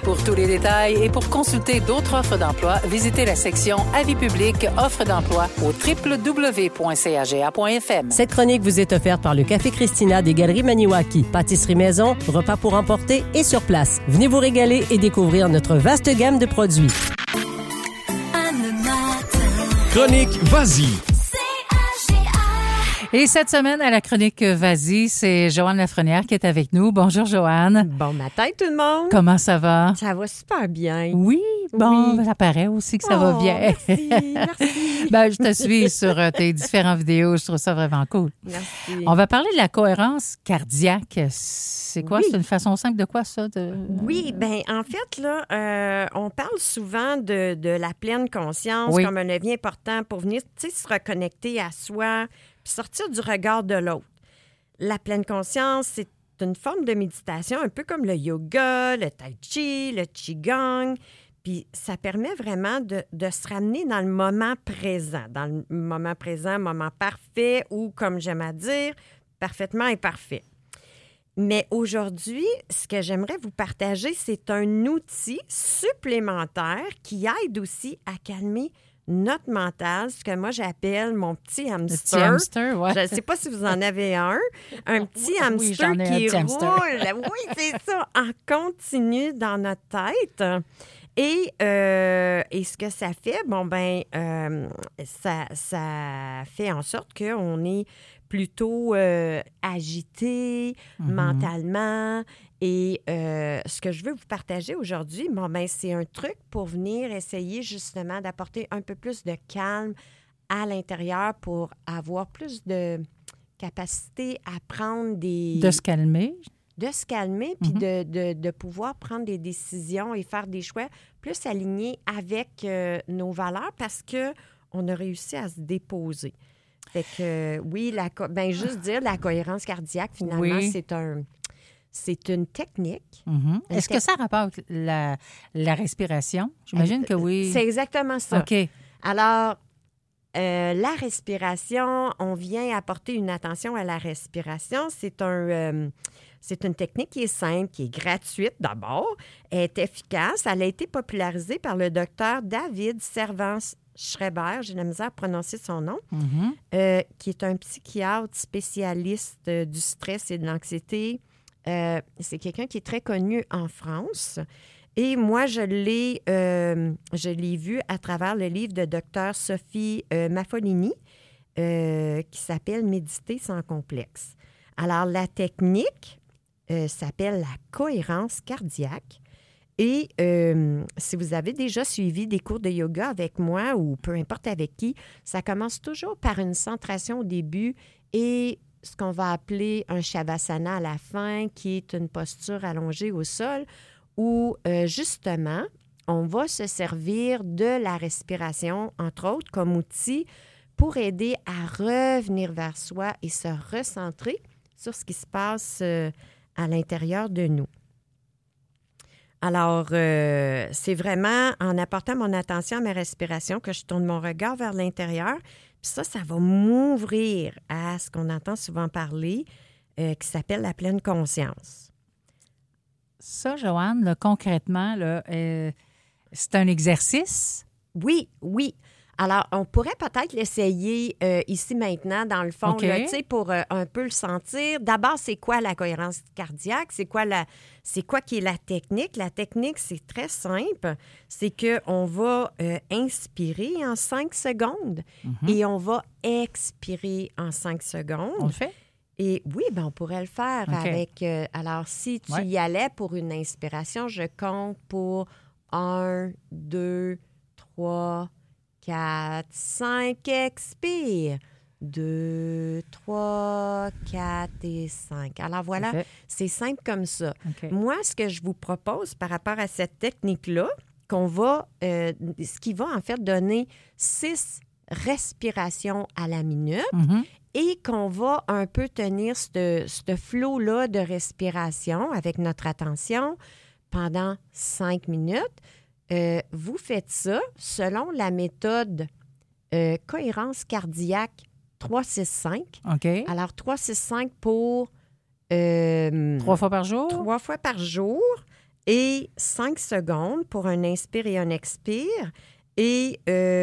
Pour tous les détails et pour consulter d'autres offres d'emploi, visitez la section Avis public, offres d'emploi au www.caga.fm. Cette chronique vous est offerte par le Café Christina des Galeries Maniwaki. Pâtisserie maison, repas pour emporter et sur place. Venez vous régaler et découvrir notre vaste gamme de produits. Chronique Vas-y. Et cette semaine, à la chronique Vas-y, c'est Joanne Lafrenière qui est avec nous. Bonjour, Joanne. Bon matin, tout le monde. Comment ça va? Ça va super bien. Oui, bon, Oui. ça paraît aussi que ça va bien. Merci, merci. Ben, je te suis sur tes différentes vidéos. Je trouve ça vraiment cool. Merci. On va parler de la cohérence cardiaque. C'est quoi? Oui. C'est une façon simple de quoi, ça? Oui, bien, en fait, là, on parle souvent de la pleine conscience Oui. comme un levier important pour venir, tu sais, se reconnecter à soi puis sortir du regard de l'autre. La pleine conscience, c'est une forme de méditation, un peu comme le yoga, le tai chi, le qigong. Puis ça permet vraiment de se ramener dans le moment présent, moment parfait ou, comme j'aime à dire, parfaitement imparfait. Mais aujourd'hui, ce que j'aimerais vous partager, c'est un outil supplémentaire qui aide aussi à calmer notre mental, ce que moi j'appelle mon petit hamster. Le petit hamster, ouais. Je ne sais pas si vous en avez un petit hamster Oui, j'en ai un qui petit hamster. roule. Oui, c'est ça, en continu dans notre tête. Et ce que ça fait, ça fait en sorte qu'on est plutôt agité mentalement. Et ce que je veux vous partager aujourd'hui, c'est un truc pour venir essayer justement d'apporter un peu plus de calme à l'intérieur pour avoir plus de capacité à prendre des... De se calmer. De se calmer, puis de pouvoir prendre des décisions et faire des choix plus alignés avec nos valeurs parce qu'on a réussi à se déposer. Fait que, oui, juste dire la cohérence cardiaque, finalement, Oui. c'est une technique. Est-ce que ça rapporte la respiration? J'imagine que oui. C'est exactement ça. OK. Alors, la respiration, on vient apporter une attention à la respiration. C'est une technique qui est simple, qui est gratuite d'abord, est efficace. Elle a été popularisée par le docteur David Servan-Schreiber, j'ai de la misère à prononcer son nom, qui est un psychiatre spécialiste du stress et de l'anxiété. C'est quelqu'un qui est très connu en France. Et moi, je l'ai vu à travers le livre de Dr. Sophie Maffolini qui s'appelle « Méditer sans complexe ». Alors, la technique s'appelle la cohérence cardiaque. Et si vous avez déjà suivi des cours de yoga avec moi ou peu importe avec qui, ça commence toujours par une centration au début et ce qu'on va appeler un shavasana à la fin, qui est une posture allongée au sol où, justement, on va se servir de la respiration, entre autres, comme outil pour aider à revenir vers soi et se recentrer sur ce qui se passe à l'intérieur de nous. Alors, c'est vraiment en apportant mon attention à ma respiration que je tourne mon regard vers l'intérieur. Puis ça va m'ouvrir à ce qu'on entend souvent parler, qui s'appelle la pleine conscience. Ça, Joanne, là, concrètement, là, c'est un exercice? Oui. Alors, on pourrait peut-être l'essayer ici maintenant, dans le fond, OK. là, tu sais, pour un peu le sentir. D'abord, c'est quoi la cohérence cardiaque? C'est quoi qui est la technique? La technique, c'est très simple. C'est qu'on va inspirer en 5 secondes et on va expirer en 5 secondes. On le fait? Et oui, on pourrait le faire OK. avec... alors, si tu y allais pour une inspiration, je compte pour 1, 2, 3... 4, 5, expire. 2, 3, 4 et 5. Alors voilà, Okay. C'est simple comme ça. Okay. Moi, ce que je vous propose par rapport à cette technique-là, ce qui va en fait donner 6 respirations à la minute et qu'on va un peu tenir ce flow-là de respiration avec notre attention pendant 5 minutes. Vous faites ça selon la méthode cohérence cardiaque 3-6-5. OK. Alors, 3-6-5 pour... 3 fois par jour? 3 fois par jour. et 5 secondes pour un inspire et un expire. Et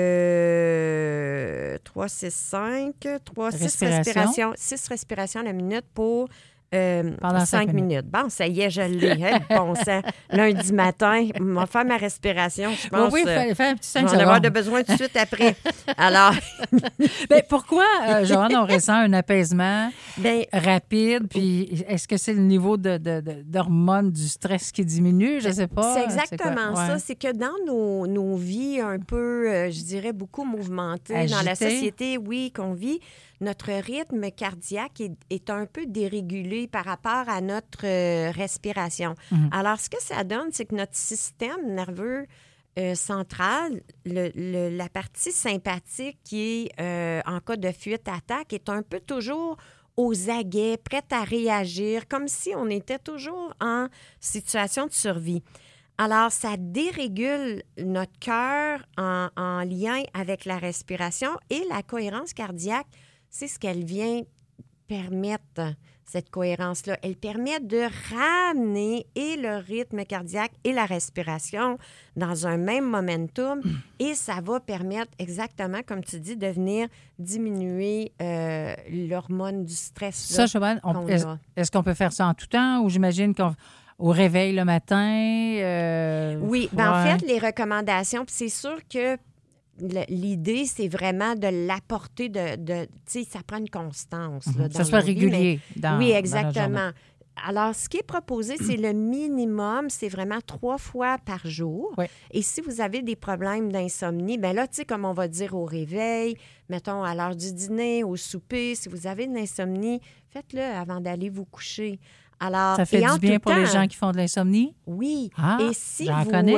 3, 6, 5, 3, 6 respirations. 6 respirations à la minute pour pendant 5 minutes. Bon, ça y est, je l'ai. Bon sang. Lundi matin, je vais faire ma respiration. Je pense oui, il fallait un petit 5 secondes. On va avoir de besoin tout de suite après. Alors... pourquoi, Joanne, on ressent un apaisement rapide? Puis est-ce que c'est le niveau d'hormones du stress qui diminue? Je ne sais pas. C'est exactement ça. C'est que dans nos vies un peu, je dirais, beaucoup mouvementées, agitées. Dans la société, oui, qu'on vit, notre rythme cardiaque est un peu dérégulé par rapport à notre respiration. Alors, ce que ça donne, c'est que notre système nerveux central, la partie sympathique qui est, en cas de fuite-attaque, est un peu toujours aux aguets, prête à réagir, comme si on était toujours en situation de survie. Alors, ça dérégule notre cœur en lien avec la respiration et la cohérence cardiaque. C'est ce qu'elle vient permettre, cette cohérence-là. Elle permet de ramener et le rythme cardiaque et la respiration dans un même momentum et ça va permettre exactement, comme tu dis, de venir diminuer l'hormone du stress. Ça, Joanne, est-ce qu'on peut faire ça en tout temps ou j'imagine qu'au réveil le matin? Oui, en fait, les recommandations, puis c'est sûr que l'idée, c'est vraiment de l'apporter tu sais, ça prend une constance. Là, ça soit régulier. Oui, exactement. Alors, ce qui est proposé, c'est le minimum, c'est vraiment 3 fois par jour. Oui. Et si vous avez des problèmes d'insomnie, bien là, tu sais, comme on va dire au réveil, mettons à l'heure du dîner, au souper, si vous avez de l'insomnie, faites-le avant d'aller vous coucher. Alors, ça fait du bien pour les gens qui font de l'insomnie? Oui. Et si vous,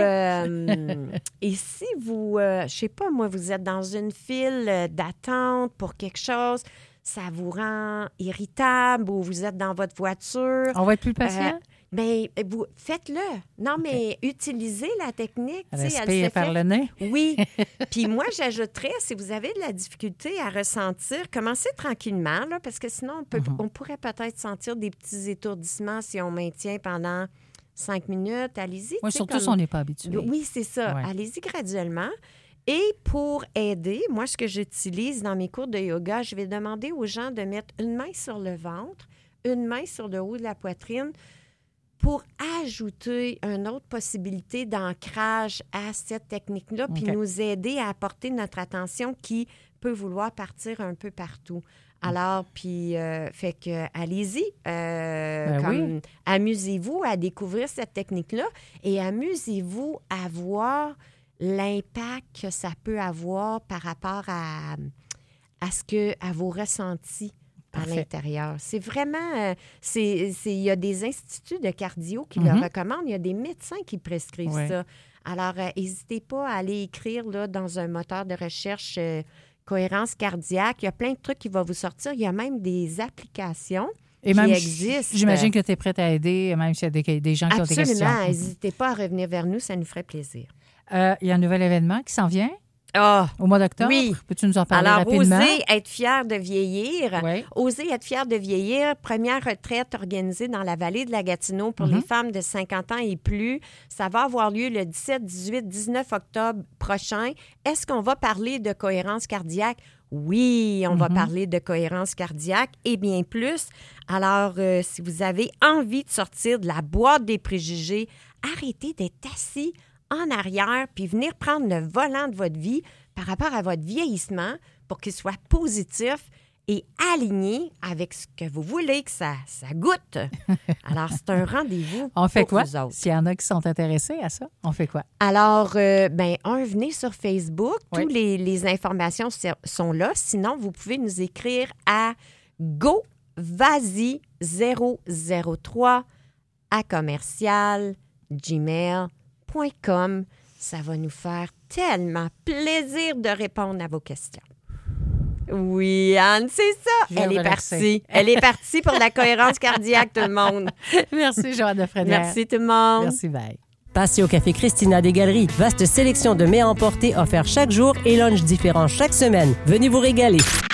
je sais pas, moi, vous êtes dans une file d'attente pour quelque chose, ça vous rend irritable ou vous êtes dans votre voiture. On va être plus patient? Vous faites-le. Non, mais utilisez la technique. Respire par le nez? Oui. Puis moi, j'ajouterais, si vous avez de la difficulté à ressentir, commencez tranquillement, là, parce que sinon, on pourrait peut-être sentir des petits étourdissements si on maintient pendant 5 minutes. Allez-y. Oui, surtout si on n'est pas habitué. Oui, c'est ça. Ouais. Allez-y graduellement. Et pour aider, moi, ce que j'utilise dans mes cours de yoga, je vais demander aux gens de mettre une main sur le ventre, une main sur le haut de la poitrine, pour ajouter une autre possibilité d'ancrage à cette technique-là, puis nous aider à apporter notre attention qui peut vouloir partir un peu partout. Alors, puis, fait que, allez-y, amusez-vous à découvrir cette technique-là et amusez-vous à voir l'impact que ça peut avoir par rapport à vos ressentis. À l'intérieur. C'est vraiment... il y a des instituts de cardio qui le recommandent. Il y a des médecins qui prescrivent ça. Alors, n'hésitez pas à aller écrire là, dans un moteur de recherche cohérence cardiaque. Il y a plein de trucs qui vont vous sortir. Il y a même des applications qui existent. J'imagine que tu es prête à aider, même s'il y a des gens qui ont des questions. Absolument. N'hésitez pas à revenir vers nous. Ça nous ferait plaisir. Il y a un nouvel événement qui s'en vient. Au mois d'octobre, oui. Peux-tu nous en parler rapidement? Alors, Osez être fier de vieillir. Oui. Osez être fier de vieillir. Première retraite organisée dans la vallée de la Gatineau pour les femmes de 50 ans et plus. Ça va avoir lieu le 17, 18, 19 octobre prochain. Est-ce qu'on va parler de cohérence cardiaque? Oui, on va parler de cohérence cardiaque et bien plus. Alors, si vous avez envie de sortir de la boîte des préjugés, arrêtez d'être assis en arrière, puis venir prendre le volant de votre vie par rapport à votre vieillissement pour qu'il soit positif et aligné avec ce que vous voulez que ça goûte. Alors, c'est un rendez-vous. On fait quoi? Vous autres. S'il y en a qui sont intéressés à ça, on fait quoi? Alors, venez sur Facebook. Toutes les informations sont là. Sinon, vous pouvez nous écrire à govasi003@gmail.com. Ça va nous faire tellement plaisir de répondre à vos questions. Oui, Anne, c'est ça. Elle est partie. Elle est partie pour la cohérence cardiaque, tout le monde. Merci, Joanne Lafrenière. Merci, tout le monde. Merci, bye. Passez au Café Christina des Galeries. Vaste sélection de mets à emporter offerts chaque jour et lunch différents chaque semaine. Venez vous régaler.